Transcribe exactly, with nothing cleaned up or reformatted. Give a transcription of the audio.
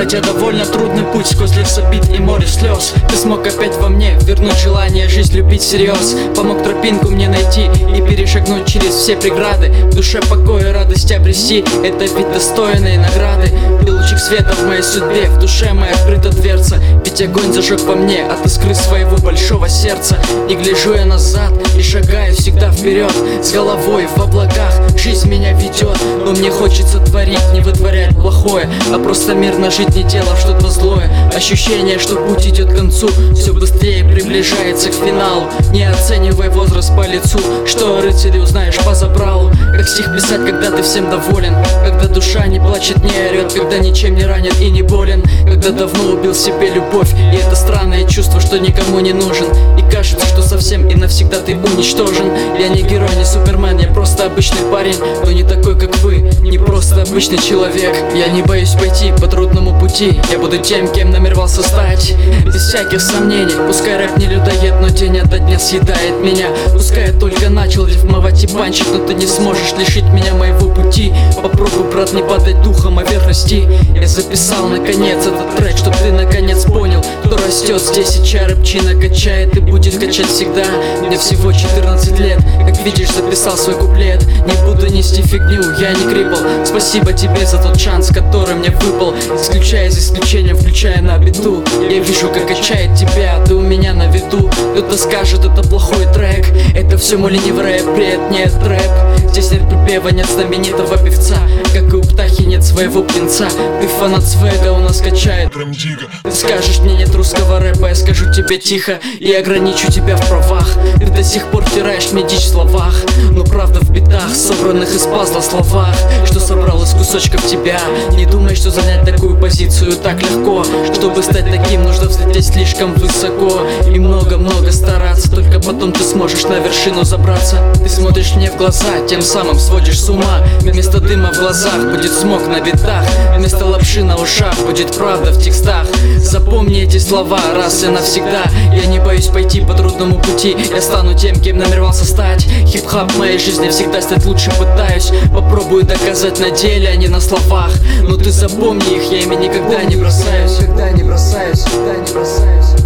Хотя довольно трудный путь сквозь лес обид и море слез. Ты смог опять во мне вернуть желание жизнь любить всерьез. Помог тропинку мне найти и перешагнуть через все преграды. В душе покой и радость обрести — это ведь достойные награды. Ты лучик света в моей судьбе, в душе моя открыта дверца. Ведь огонь зажег во мне от искры своего большого сердца. Не гляжу я назад и шагаю всегда вперед, с головой в облаках жизнь меня ведет. Но мне хочется творить, не вытворять плохое, а просто мирно жить, не делав что-то злое. Ощущение, что путь идет к концу, все быстрее приближается к финалу. Не оценивай возраст по лицу, что о рыцаре узнаешь по забралу. Как стих писать, когда ты всем доволен, когда душа не плачет, не орет, когда ничем не ранен и не болен, когда давно убил себе любовь, и это странное чувство, что никому не нужен. И кажется, что совсем и навсегда ты уничтожен. Я не герой, не супермен, я просто обычный парень, но не такой, как вы, не просто обычный человек. Я не боюсь пойти по трудному пути, я буду тем, кем намеревался стать, без всяких сомнений. Пускай рэп не людоед, но день ото дня съедает меня. Пускай я только начал рифмовать и панчить, но ты не сможешь лишить меня моего пути. Попробуй, брат, не падать духом, а вверх расти. Я записал наконец этот трек, чтоб ты наконец понял, кто растет здесь и чья рэпчина качает и будет качать всегда. Мне всего четырнадцать лет, как видишь, записал свой куплет. Не буду нести фигню, я не крипл. Спасибо тебе за тот шанс, который мне выпал, исключая за исключением, включая на биту. Я вижу, как качает тебя, ты у меня на виду. Кто-то скажет, это плохой трек, это все мой ленивый рэп, бред, нет рэп. Здесь нет припева, нет знаменитого певца, как и у птахи нет своего птенца. Ты фанат свега, у нас качает прям дико. Ты скажешь, мне нет русского рэпа, я скажу тебе тихо и ограничу тебя в правах. Ты до сих пор втираешь мне дичь в словах, но правда в битах, собранных из пазла словах, что собрал из кусочков тебя. Не думай, что занять такую позицию так легко. Чтобы стать таким, нужно взлететь слишком высоко и много-много стараться, только потом ты сможешь на вершину забраться. Ты смотришь мне в глаза, тем самым сводишь с ума. Вместо дыма в глазах будет смог на битах, вместо лапши на ушах будет правда в текстах. Запомни эти слова раз и навсегда. Я не боюсь пойти по трудному пути, я стану тем, кем намеревался стать. Хип-хап в моей жизни всегда стать лучше пытаюсь. Попробую доказать на деле, а не на словах. Но ты запомни их, я ими никогда не бросаюсь. Никогда не бросаюсь, никогда не бросаюсь.